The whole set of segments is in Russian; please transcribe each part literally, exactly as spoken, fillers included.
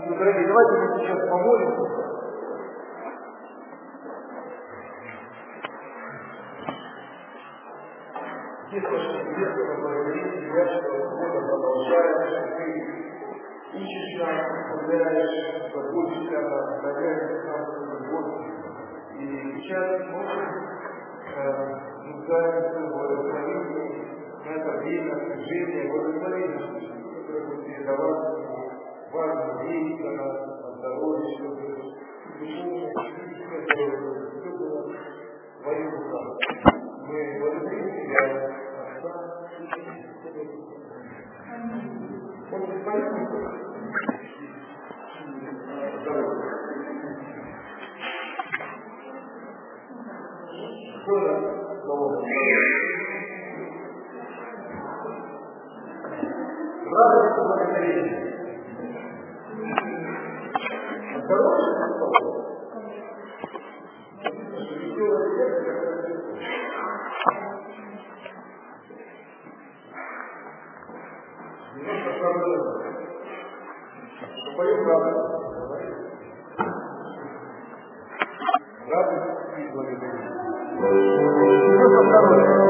Ну, дорогие, давайте мы сейчас помолимся. Есть очень интересно говорить тебя, что Бога продолжает, что ты ищешь нас, оставляешь, заботишься о нас, проявляешь нам любовь. И сейчас мы э, нуждаемся в благословении на это время служения, благословении, которое будет передаваться важно верить о нас, о здоровье, чтобы духовное чувство, которое все было в твоих руках. Мы благодарим тебя, Отца, он не поэтому здоровье. Что слово? Радость и благодарение. Здоровье слово. Немножко проблема. Поем радость. Радость и благодарение. Немножко здоровья.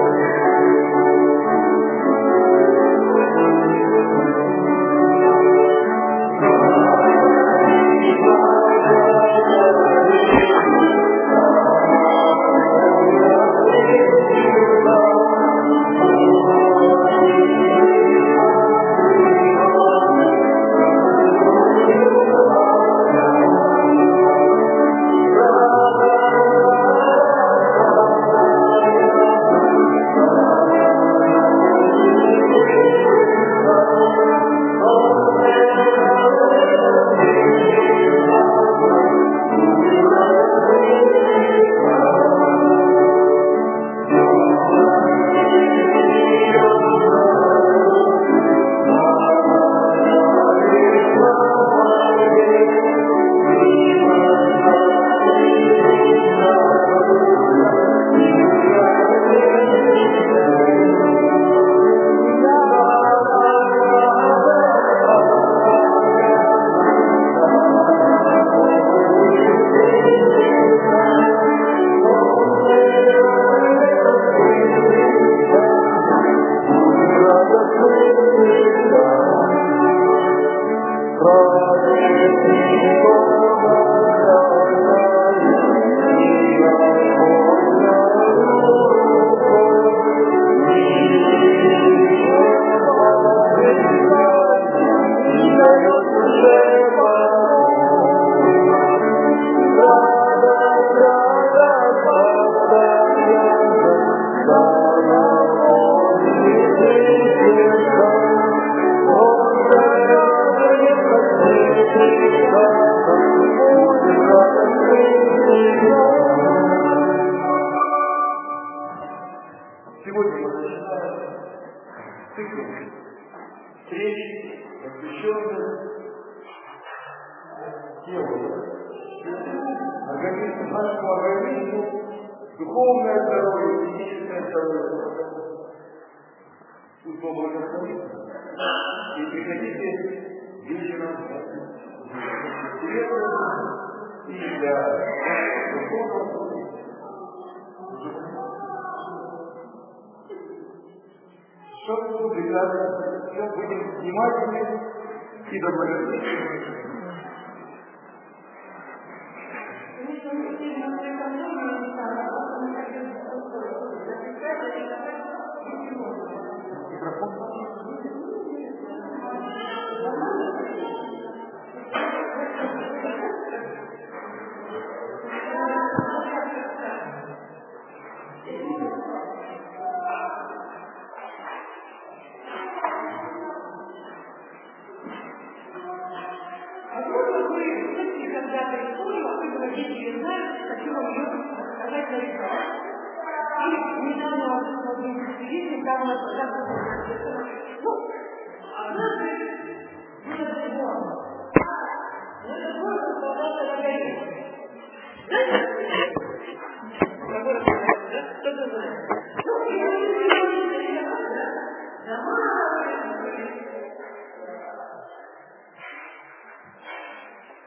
Будем внимательны и добродетельны.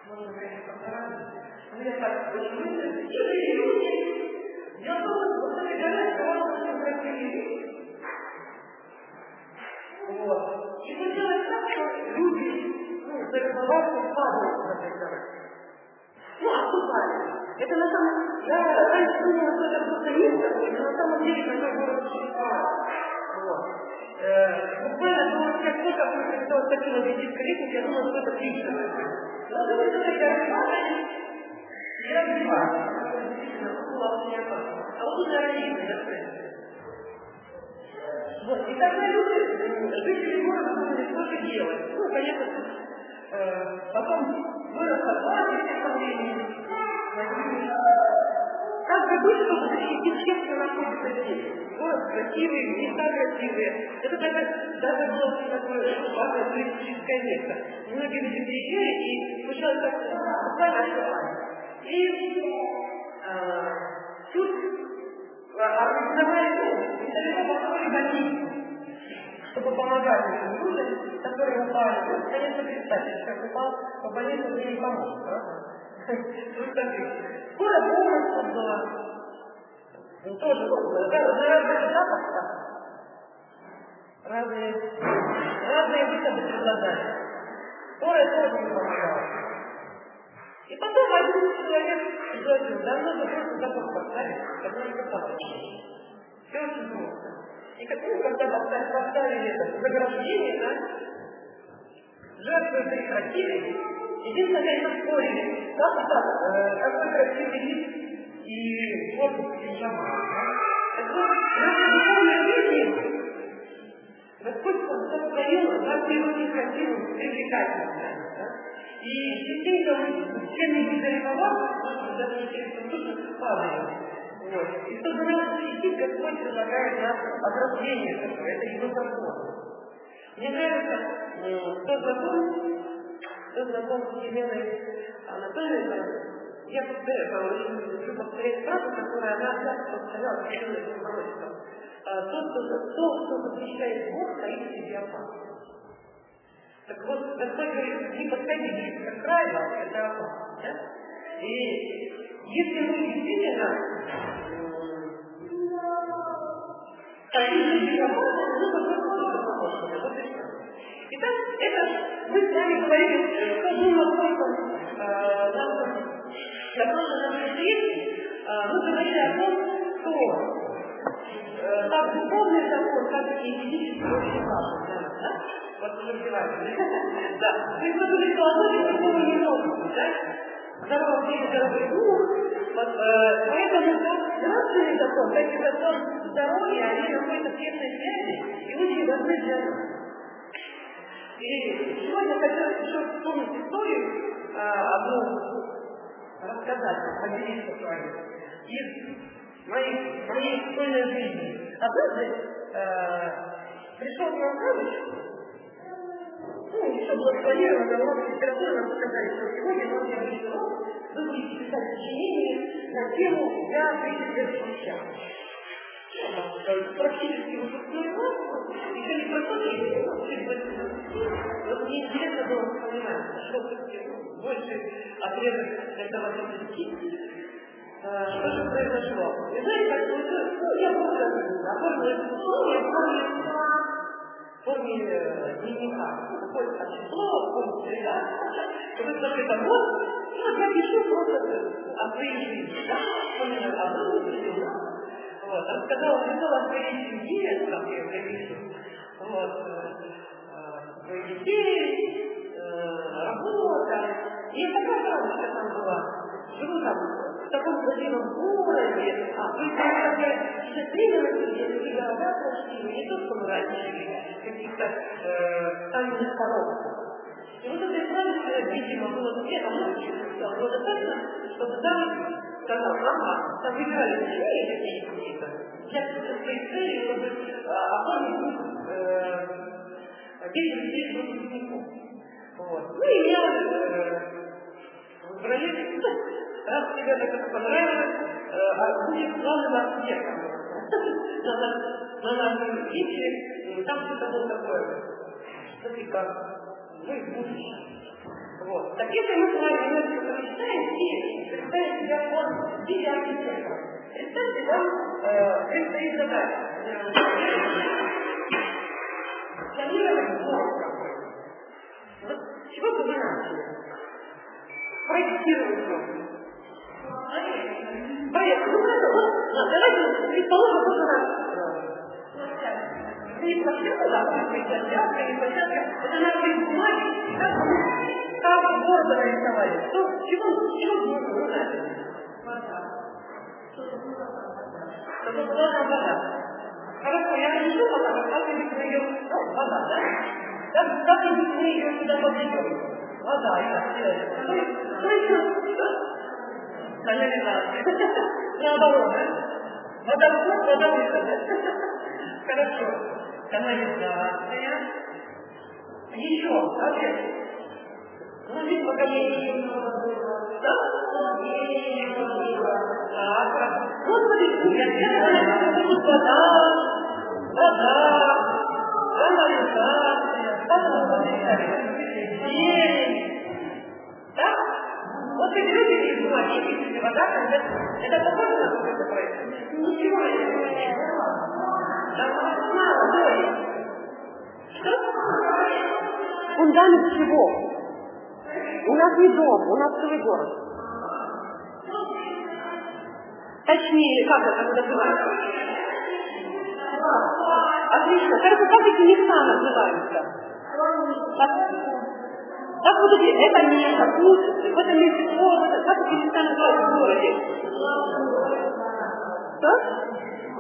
можно говорить по-разному. Но я так, почему это такие люди? Дело в том, что вот эти года кого-то фотографии. Вот. И получилось так, что люди, ну, зарисовали, падают на этой горе. Ну, отступали. Это на самом деле, я раньше думала, что это просто мир такой, но на самом деле такой город существовал. Вот. Э, буквально думала, как только я скочила в визитской лестнице, я думала, что это птица. Но это вот такая распада, и разбивалась. Действительно, была очень опасна. А вот тут, наверное, есть закрытие. Вот. И тогда люди, жители города, думали, что же делать. Ну, конечно, э, потом выросла власть, в этом времени. Как бы быть, чтобы защитить всех, кто находится здесь? Город красивый, места красивые. Это даже, даже было такое важное туристическое место. Многие люди приезжали и случалось так буквально что. И э, тут организовали недалеко построили больницу, чтобы помогать этим людям, которые упали. Ну, конечно, представьте, как упал по больнице, где не помог, правда? Скоро помощь была. Ну, тоже на разных этапах разные, разные выходы предлагали. Скорая тоже не помогала. И потом один человек предложил, да, нужно просто забор поставить, который катался. Все очень просто. И как, ну, когда поставили это заграждение, да, жертвы прекратили. Единственное, конечно, спорили, как так, э, какой красивый вид и корпус пиджама. Так вот, наши духовные жизни Господь сотворил нас очень красивым, привлекательным. Да? И частенько мы все не недалековато, может, даже через душу падаем. Вот. И чтобы нас защитить, Господь предлагает нам ограждение такое, это его закон. Мне нравится тот закон, кто знаком с Еленой Анатольевной, я повторяю, очень люблю повторять фразу, которую она часто повторяла в Еленой пророчеством. Тот, кто защищает Бог, стоит в себе опасность. Так вот, Господь говорит, не подходите к краю, это опасно. Да? И если мы действительно стоим в себе опасность, то Господь тоже вот и все. Итак, это мы с вами говорили, что было в прошлом нашем нашей встрече, мы говорили о том, что так духовный закон, как и физический, очень важен для нас, да? Вот уже развивается. Да. То есть мы говорили, что одно другого не может, да? Здоровый тело, здоровый дух. Вот, э, поэтому да, нравственный закон, как и закон здоровья, они находятся в тесной связи и очень важны для нас. И сегодня хотелось еще вспомнить историю, э, одну рассказать, поделиться с вами из моей, моей школьной жизни. Однажды э, пришел к нам врач, ну, еще было спланировано на урок литературы, нам сказали, что сегодня у нас необычный урок, вы будете писать сочинение на тему «Я тридцать лет спустя». Практически выпускной урок, еще не проходили, чуть больше. Вот мне интересно было понимать, что больше отрезок этого события. Что же произошло? И знаете, как получилось? Ну, я просто оформила это условие в форме дневника. Какое-то число, какое-то среда. Какой-то какой-то год. И вот я пишу просто о своей жизни. Да? Вспомнила одну жизнь. Вот. Рассказала, рассказала о своей семье, как я это пишу. Вот. Своих детей, работа. И я такая радость там была. Живу там в таком красивом городе, а то есть я сейчас время я такие города красивые, не то, что мы раньше жили, каких-то э, каменных коробках. И вот этой радости, видимо, было где-то ночью, было достаточно, чтобы там сказал, ага, там играли цели такие какие-то, я со своей целью, чтобы оформить деятельность выпускников. Вот. Ну и я э, в районе, раз тебе это понравилось, э, будет главным архитектором на нашем киче, там что-то было такое, что типа, мы в будущем. Вот. Так если мы с вами немножко прочитаем и представим себя в виде архитектора, представьте, вам э, предстоит задача. Планировать город какой-то. Вот с чего бы вы начали? Проектировать город. Поехали. Ну хорошо, вот давайте предположим, что у нас не площадка, да, будет площадка, не площадка, это надо быть бумаги, как, как города нарисовали. Что, чего, чего нужно узнать? Вода. Чтобы была вода. Хорошо, я решу вода, как-нибудь мы ее, ну, вода, да? Как, как-нибудь мы ее сюда подведем. Вода, это, что еще? Что? Канализация. Наоборот, да? Водоход, водовыход, да? Хорошо. Канализация. Еще, опять. Ну, здесь пока не... Да? Так, ну, смотрите, я тут вода, вода, канализация, потом зелень. Так? Вот вы берете и бумаги, пишите вода, канализация. Это похоже на какой-то проект? Ничего не мало, да. Что? Фундамент чего? У нас не дом, у нас целый город. Точнее, как это называется? Отлично. Хорошо, как эти места называются? Как, как вот эти, это место, тут, в этом месте, о, это, как эти места называются в городе? Что?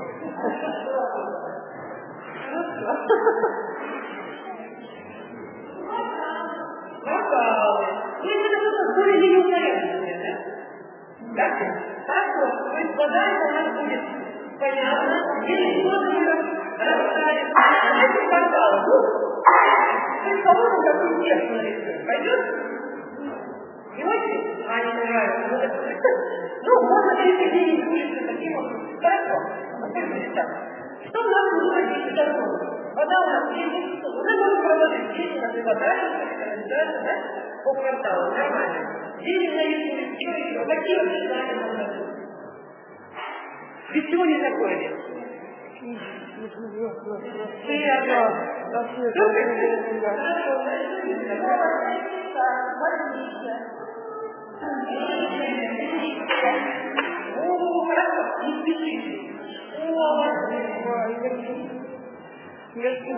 Вокалы. Ну, это что-то более-менее упорядоченное, да? Так? Хорошо. То есть вода у нас будет понятно. Если что-то мы расставим. Давайте вокалы. То есть кого-то какой текст нарисуем. Пойдет? Не очень? А, не нравится. Ну, можно перепределить улицы таким образом. Хорошо. Например, так. Что у нас будет такие законы? Вода у нас есть, уже можно проложить здесь, у нас и вода, канализация, да, по кварталу, нормально. Здесь нарисуем, что еще, какие описания можно быть? Без чего не такое нет? О, хорошо, не спешите. О, Если...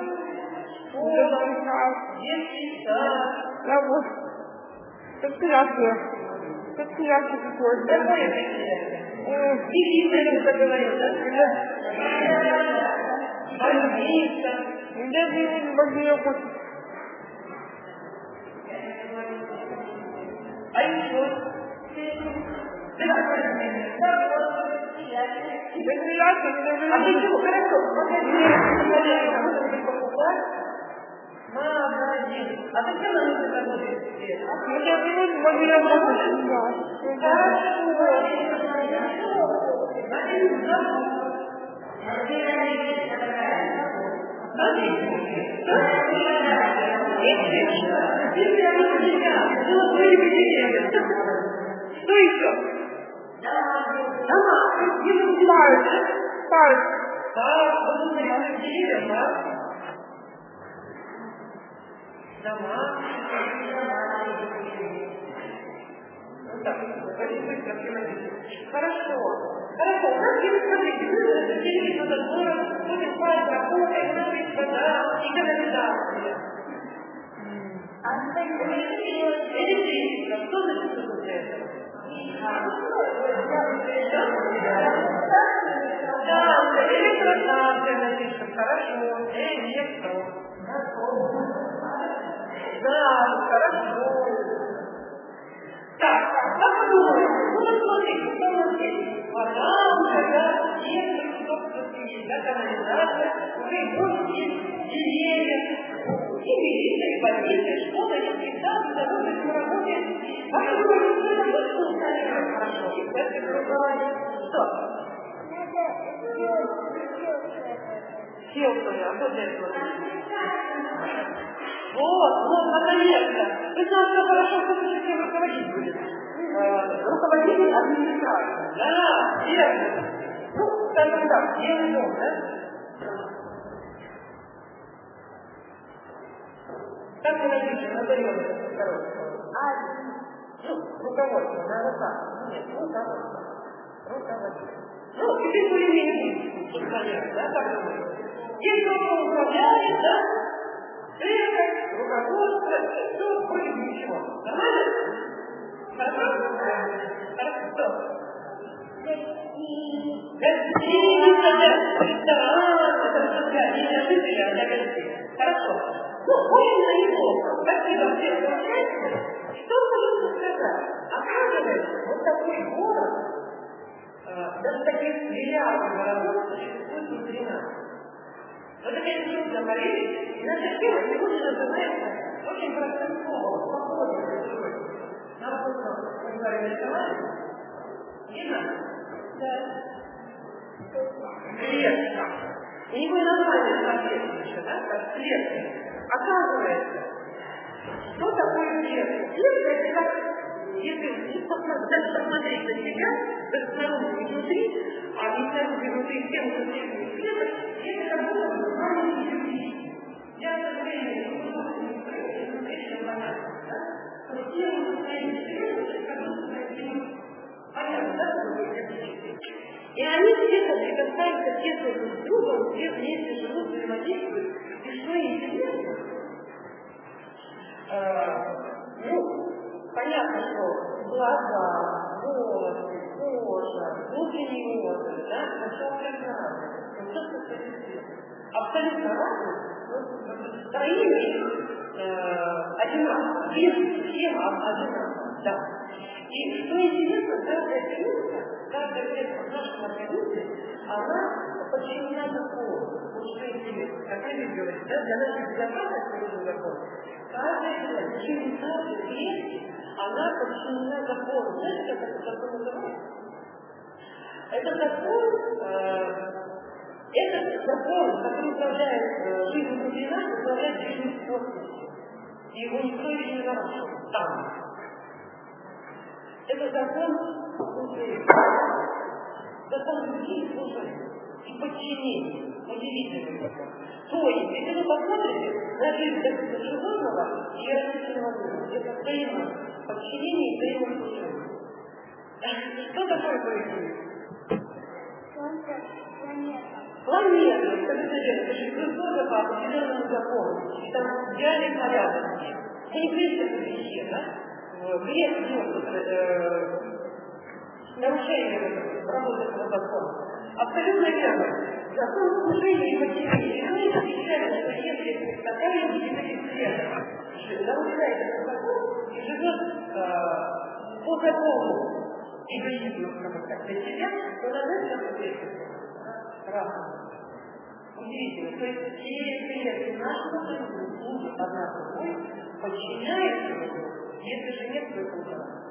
Если да. Да вот. Предприятие. Предприятие какое-то. Какое предприятие? Дефицит, как говорил, да? Больница. Даже не больница. А еще? Предприятие. А почему? Хорошо. Магазин. Покупать. Магазин. А зачем нам нужно работать здесь? Магазин, магазин, да. Что еще? Дома. Парк. Парк. Парк. Вот это я деревья, парк. Дома. Вот так. Очень быстро все. Хорошо. Хорошо. У нас есть, смотрите, мы разделились на этот город, будет парк, прогулка, и у нас есть вода и канализация. Электричество. Что значит тут это? Да, электростанция напишем. Хорошо. Электро. Да, хорошо. Так, как вы думаете? Ну, вот смотрите, что у нас есть? Вода, вода, электрик, собственно, есть, да, канализация, уже больше есть деревья, и милиция, и больница, школа, и всегда, и дороги, и работает. Как вы думаете, что это будет, что устали хорошо? И поэтому что? Селфи, а что для этого? Вот, вот, наконец-то. Вы знаете, что хорошо, что вы верно. Ну, скажем так, белый дом, да? Как вы напишете на тарелке короткого? Ну, руководство, на руках. Нет, руководство. Руководство. Ну, теперь более-менее тут понятно, да, как думаете? Есть кто управляет, да? Церковь, руководство, все, вроде бы ничего. Нормально? Хорошо? Хорошо. Гостиница, ресторан, это все, не жители, а для гостей. Хорошо. Ну, очень неплохо. Спасибо всем за участие. Что можно сказать? Оказывается, вот такой город, э, даже таких миллиардов городов существует внутри нас. Вот это, конечно, трудно поверить, и наша тема сегодня называется очень простым словом, свободой душой. Нам просто, мы говорим, рисовали. Видно? Да. Клетка. И никакое название соответствует еще, да, как клетка. Оказывается, что такое клетка? Клетка — это как, если посмотреть на себя, то снаружи и внутри, а не снаружи и внутри всем внутри клеток, это как будто бы маленькие люди. Я, к сожалению, не могу смотреть, чем понятно, да? Но тело состояние клеток, как будто бы понятно, да, что это? И они все соприкасаются тесно друг с другом, все вместе живут, взаимодействуют. И что интересно, э, ну, понятно, что глаза, волосы, кожа, внутренние органы, да, это все разное, но все соприкасается. Абсолютно разные, но строение э, одинаково, вес всем одинаково, да. И что интересно, каждая клетка, каждая клетка в нашем организме, она подчинена закону. Вот что интересно, как вы говорите, да, для нашей безопасности нужен закон. Каждая клетка, через каждой клетки, она подчинена закону. Знаете, как этот закон называется? Это закон, э, этот закон, который управляет э, жизнью внутри нас, управляет жизнью в космосе. И его никто не нарушил. Там. Это закон служения, закон любви и служения, и подчинения, удивительный закон. То есть, если вы посмотрите на жизнь животного и растительного мира, это взаимоподчинение и взаимослужение. Что такое происходит? Планета. Планета, это же природа по определенному закону, и там идеальный порядок. Вы не видите это везде, да? Грех идет э, нарушение работы этого закона. Абсолютно верно. Закон служения и подчинения. И мы отвечаем, что если такая единая клетка нарушает этот закон и живет э, по закону эгоизма, как так, для себя, то надо это ответить. Разум. Удивительно. То есть все клетки нашего организма служат одна другой, подчиняются друг. Если же нет, то это ужасно.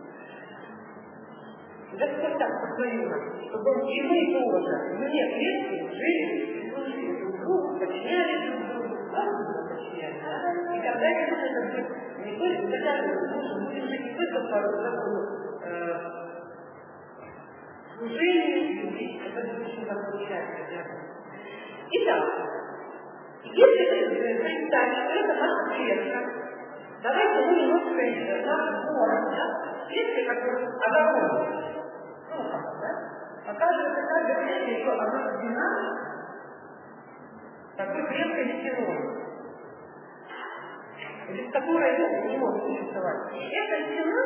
Господь так позволил нам, чтобы и мы тоже, мне клетки, жили, служили друг другу, подчинялись друг другу, разумно подчинялись. И когда это может быть не только доказано, нужно будет жить не только по закону служения, любви, это будет очень заключается. Итак, если представить, что это наша клетка, давайте мы немножко наш город, да, клетки, которые огромные. Ну, да? Оказывается, каждая клетка еще одна стена такой крепкой стеной, без которой ну, не может существовать. И эта стена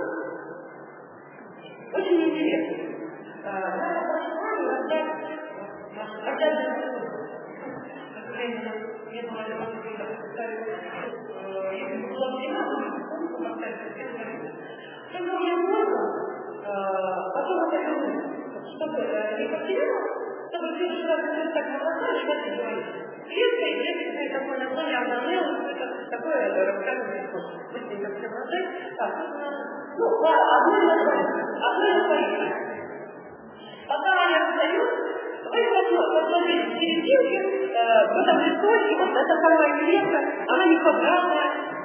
очень интересная. Надо пошла и раздать раздать к сожалению, я думаю, что это если бы была стена, то не поставить все стороны. Что довольно много, потом это чтобы не потерялось, чтобы все же так набросали, что ты говоришь. Клетка и клеточное такое название обнаружил, это такое рассказывание способ. Быстренько все бросать. Так, ну, одно название, одно название. Пока они раздают, вы посмотрите в серединке, в этом листочке, вот эта самая клетка, она не квадратная,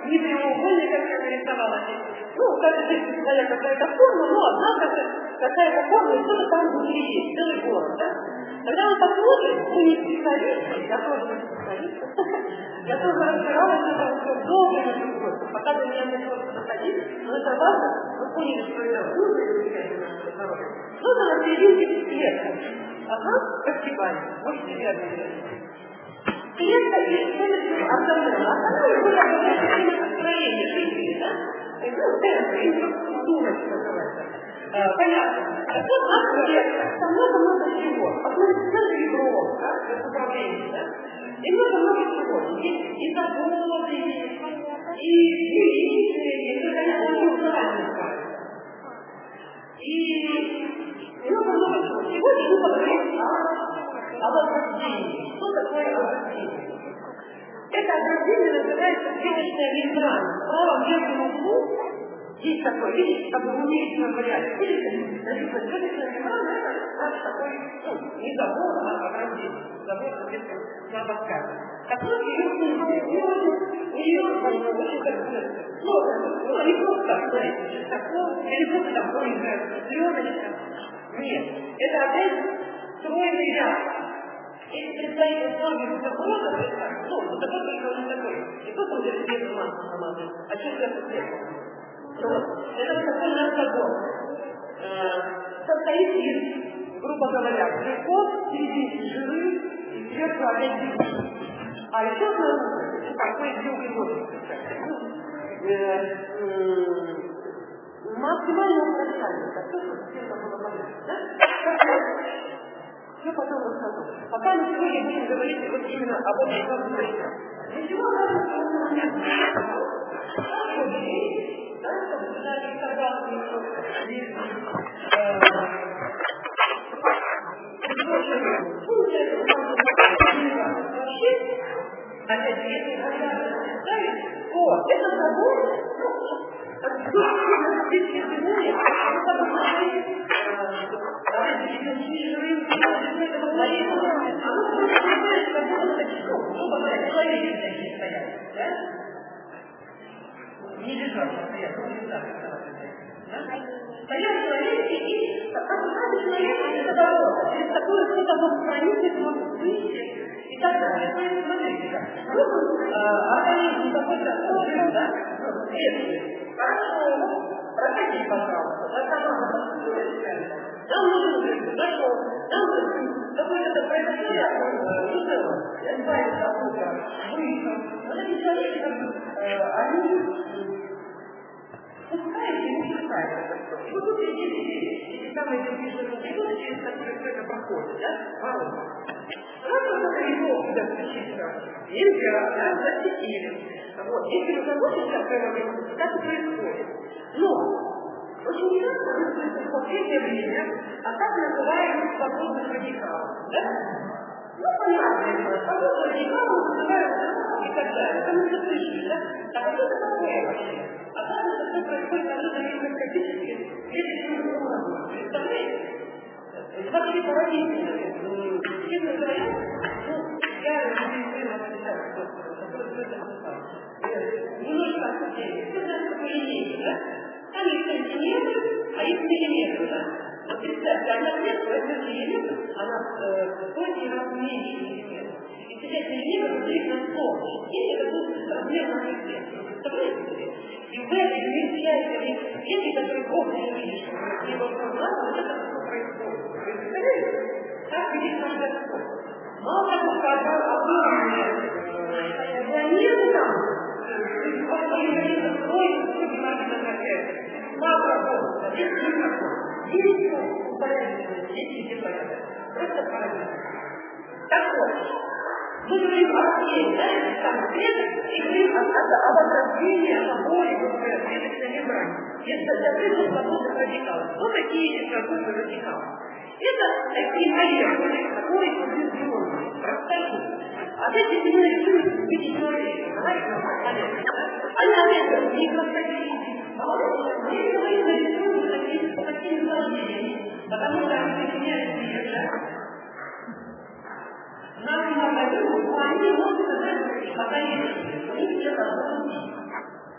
не прямоугольный, как я нарисовала здесь. Ну, каждый здесь своя какая-то форма, но однако какая-то форма, и что-то там внутри есть, целый город, да? Когда он посмотрит, вы не специалист, я тоже не специалист, я тоже разбиралась, это все долго и долго. Пока до меня начало доходить, но это важно, вы поняли, что это нужно изучать наше здоровье. Что-то на серединке клетка. Ага, прогибание. Можете верно делать. Клетка и клеточный автономия. Автономия будет обладать настроение жителей, да? Ну, центр, инфраструктура, что называется. Понятно. Так вот, наша клетка, там много-много чего. Посмотрите, центр ядро, да, это управление, да? И много-много чего. Есть и заводы, и двигатели, и это очень узнавательно. И много-много чего. Сегодня мы поговорим о возрождении. Что такое возрождение? Это возрождение называется клеточная мембрана. В правом верхнем углу есть такой, видите, как бы в умеренном варианте. Видите, написано, клеточная мембрана, это наш такой, ну, не забор, а ограждение. Забор, соответственно, на обоскаре. Какой ее функция? У нее очень так сложно. Ну, не просто так, знаете, такое, или просто такое, не знаю, пленочка. Нет, это опять стройный ряд. Если представить условия водопровода, то это, ну, водопровод только он такой. Не просто он для себе массу намазывает, а что это сверху. Это вот такой наш забор. Состоит из, грубо говоря, белков, в середине жиры и сверху опять белки. А еще снаружи такой белуглеводный. Максимально упрощение. Так что, чтобы всем было понятно, да? Все потом расскажу. Пока мы сегодня будем говорить вот именно об этом возрождении. Для чего надо понять? Да, чтобы сюда не собрался вообще, опять же, если вы представить, о, это забор, не лежат, стоят, не лежат, стоят человеки и каждый человек это дорога. Через такое что-то может проникнуть, может выйти и так далее. То есть, смотрите, организм какой-то орган, да, следствие. Хорошо, проходи, пожалуйста, да, команда построилась. Нам нужно, зашел, нам какое-то произошло, не целое, избавиться от мусора, выйти. Вот эти человеки, они пускай и не пускай это все. И вот тут эти эти самые запишенные периоды, через которые все это проходит, да, воронка. Раз вот это его сюда включиться, нельзя, да, засекили. Вот, если вы захотите открыть, так и происходит. Но очень часто вы в последнее время, а так называемых свободных радикалов, да? Ну, понятно, свободных радикалов называют и так далее. Это мы все слышали, да? Так а что это такое вообще? Оказывается, что происходит на микроскопически клеточном уровне. Представляете? Вообще поразительно. Честно говоря, ну, я регистрирую специально, который все это написал. Немножко отсутствие. Это же такое линейка, да? Там есть сантиметры, а есть миллиметры, да? Вот представьте, одна клетка, это миллиметр, она в сотни раз меньше миллиметра. И сейчас миллиметр разделить на сто. Если это будет размер нашей клетки. Представляете себе? И в этой вместляющей клетке, которые Бог не видишь, либо в глазах, вот это что происходит. Вы представляете? Так видит наш Господь. Мало того, что объемные планеты там, так вот, мы говорим о всей, да, там клеток, и говорим о возрождении, о более клеточной мембране. Это закрытых свободных радикалов. Кто такие эти свободные радикалы? Это такие молекулы, которые повреждены, расстают. А эти мы нарисуем в виде человека. Давайте нам понятно, да? Они это микроскопические. Мы говорим, нарисуем такие, такие наложения, потому что они соединяют мир, да? Наши мозги, они могут сказать, пока есть, у них все должно быть.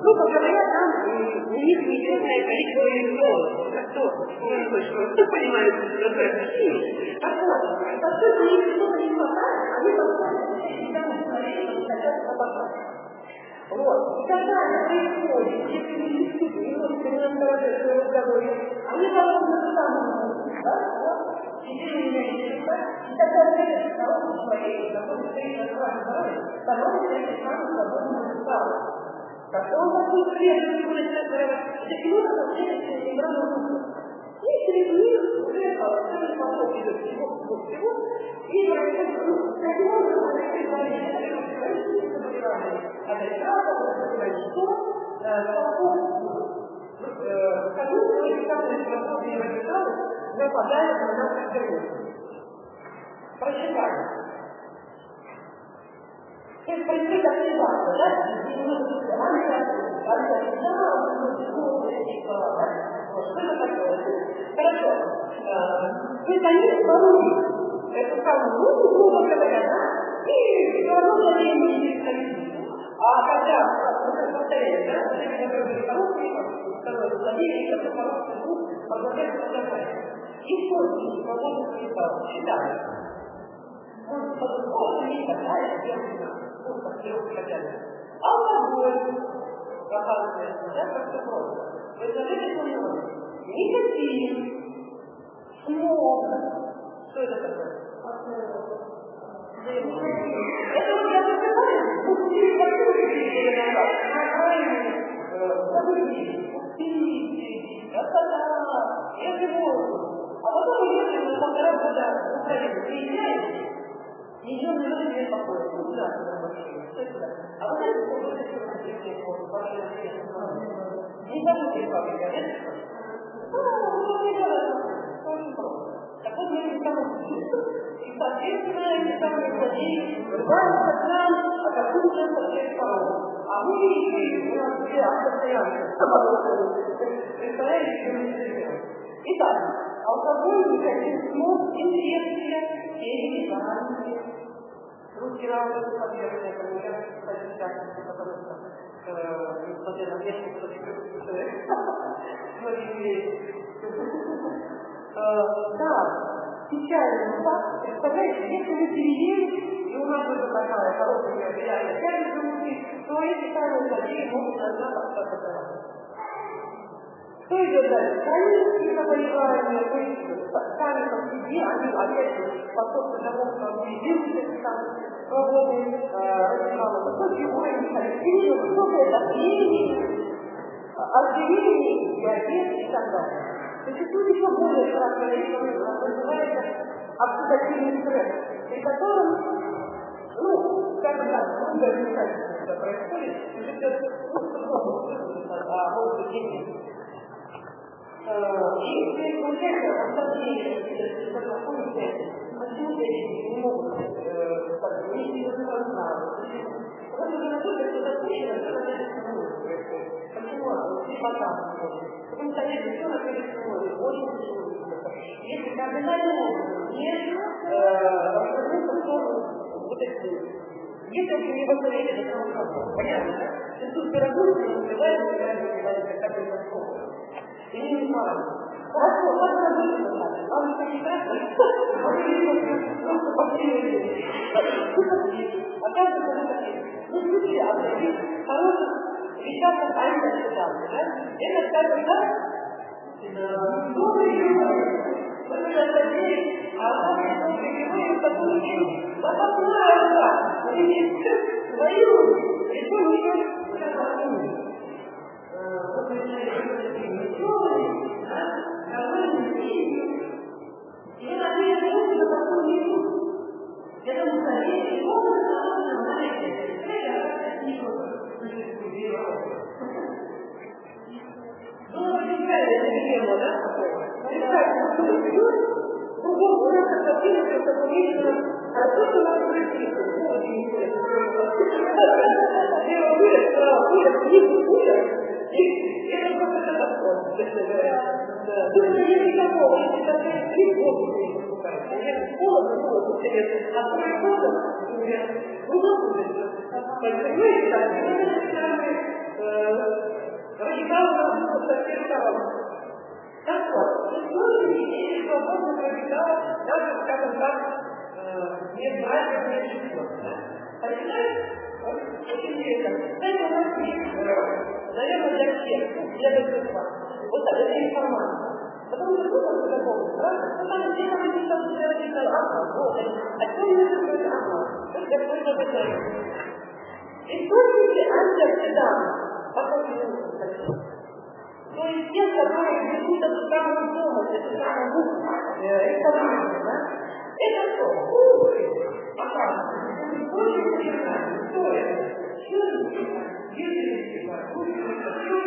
грубо говоря, там у них неизвестное количество электронов. Кто? Кто понимает, что это химия? Так вот, поскольку у них что-то не хватает, они подходят и там установили, хотят обожать. Вот. И когда это происходит, если не действительно немножко не раздражает в разговоре, они должны на самом деле, да, вот, сидели у меня есть, и тогда это здоровый человек, который стоит на своем здоровье, становится этим самым свободным усталым. Когда он такой следует, это фигура на следующее температуру. И через них уже целый поток идет всего, всего, всего, и происходит, таким образом, происходит болезнь, заболевание от экрана, что количество эффективных способных радикалов нападает на наш организм. Прочитаем. То есть происходит активация, да? Что это такое? Хорошо. Механизм поручит эту самую руку, грубо говоря, да? И все равно владение не механизм. А когда, повторяю, да, это который поручит, второе владение, это поручит руку, позволяет создавать. И что свободных кристаллов считают. Он по-другому не хватает, он по-другому хотят. Алкоголь, оказывается, да, как-то просто. Вы скажите, что много? Никотин, смог. Что это такое? Это вот я сказала, пустили вокруг, забыли, пустили, красота, это воздух. А потом мы едем на полтора года в Украину, приезжаем, ее не нужно не спокойно, куда вообще, а вот это вот это не забудьте фабрика, нет? Ну, не надо, очень просто. Так вот, мы не самым и, соответственно, эти самые злодеи врываются к нам, а какую часть от всех сторон. А мы еще у нас все постоянно представляете, что мы живем. Итак, алкоголь, никотин, смог, инфекция, переливание. Русский равно подвержены этому, я, кстати, сейчас, потому что, несмотря на вещи, что человек, да, печальный факт, представляете, если мы переели, и у нас уже такая хорошая реальная тяжесть внутри, то эти самые злодеи могут на нас остаться. Что идет дальше? Хронические заболевания, то есть сами по себе, они опять же способны тому, что они единственные там свободные радикалы. Высокий уровень холестерина, высокое давление, ожирение, диабет и так далее. Существует еще более страшная вещь, которая называется оксидативный стресс, при котором, ну, скажем так, много вмешательств это происходит, уже все, ну, по-другому, а может быть, есть. И получается, осложнение, если вы находитесь, почему женщины не могут так вместе разнообразить? Потому что находится, что запущено, что это происходит. Почему? И потом. Потому что если все находится в море, очень тяжело. Если кардинально не развернуться в сторону вот эти. Если вы не восстановили до самого, понятно, да? И тут пирогу не убивает, убивает, как это происходит. И не знаю. Хорошо, как работает это? Вам не почитать? Просто посмотрели. Оказывается, это такие. Ну, слушай, а таких хороших вещах, как Айна читала, да? Это, скажем так, добрый герой. Вот это такие, а самые добрые герои, которые да посмотрим, да, они свою, и то не идет, вот мы начали веселые, довольно сильные. И вот ответ на такую вещь. Это мусорение, и он на маленькие. Это красиво. Ну, представляете, это видео, да? Представляете, что вы идете, кругом у нас отопили, что такое видно, а тут у нас красиво. Очень интересно. Я говорю, что курят, книгу курят. И это просто катастрофа, честно говоря. Тут нет никакого, если такая три года не покупают. Конечно, холодно, холодно, интересно. А сколько года, например, ну, будет. Понимаете, так, это самые радикалы со всех сторон. Так вот, история идеи свободных радикалов, даже, скажем так, не братьев, не сестер. Понимаете? Очень интересно. Знаете, у нас есть, наверное, для всех, для большинства, вот так, это информация. Потому что кто там такого, правда? Ну, там все там написано, что я написала, ага, вот, а кто не написал, ага, это я просто बताю. Источники антиоксиданты, потом не хочу. То есть те, которые ведут эту самую помощь, эту самую экологию, да? Это что? Ух, оказывается, очень интересно. Что это? Что это? Если это? Что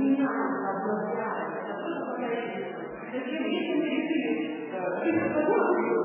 меня обладает. Зачем, если мы решили жить в здоровье,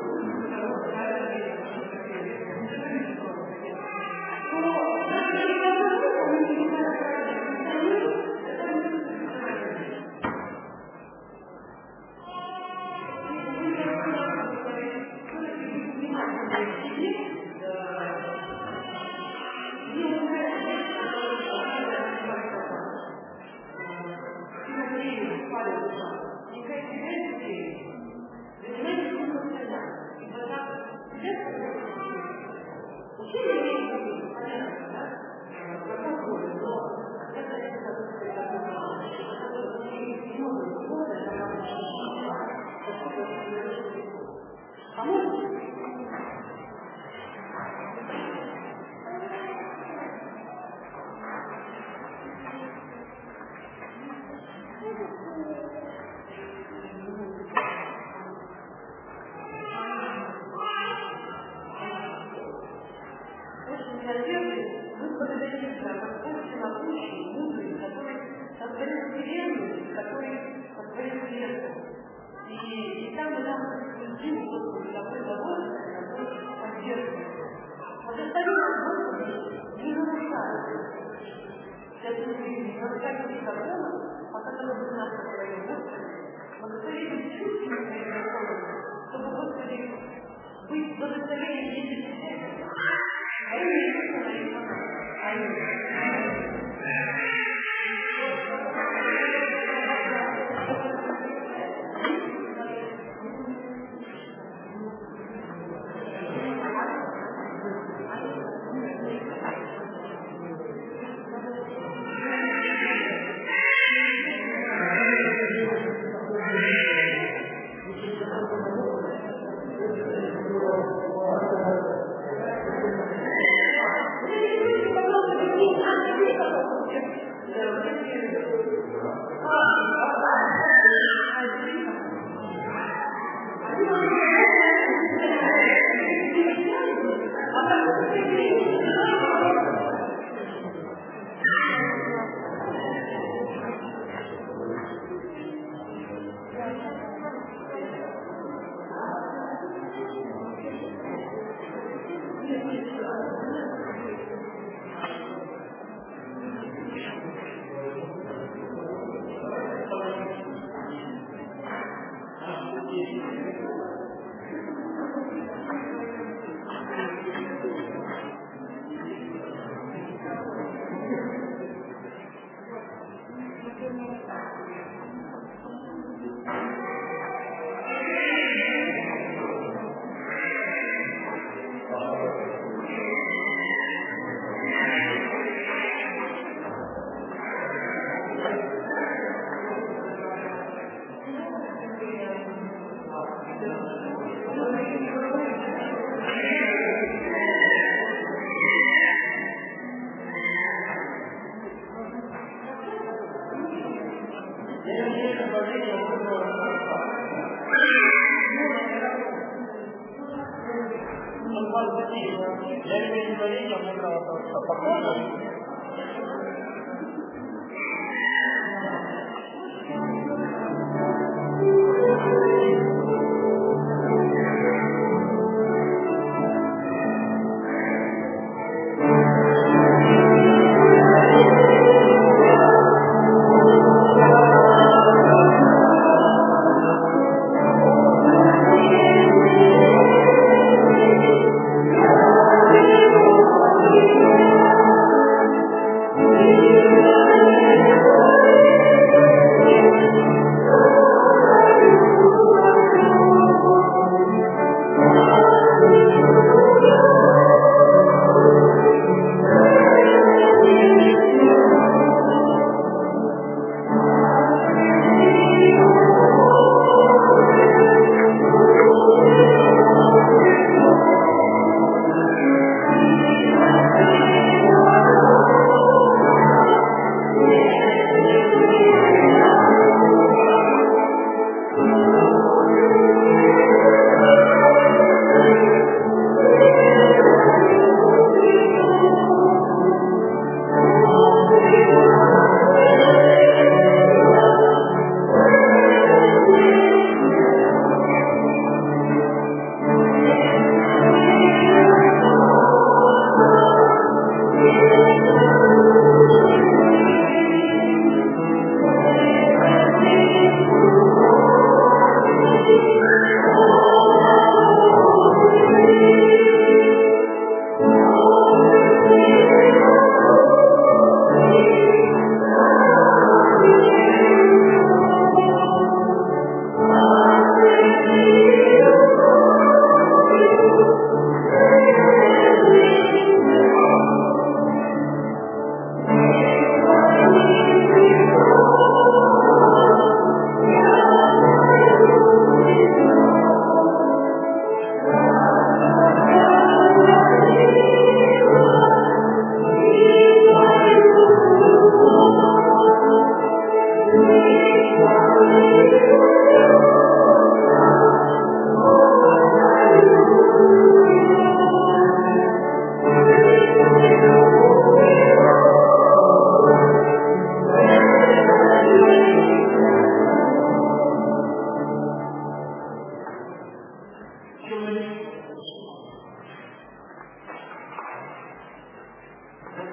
Thank you.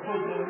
сегодня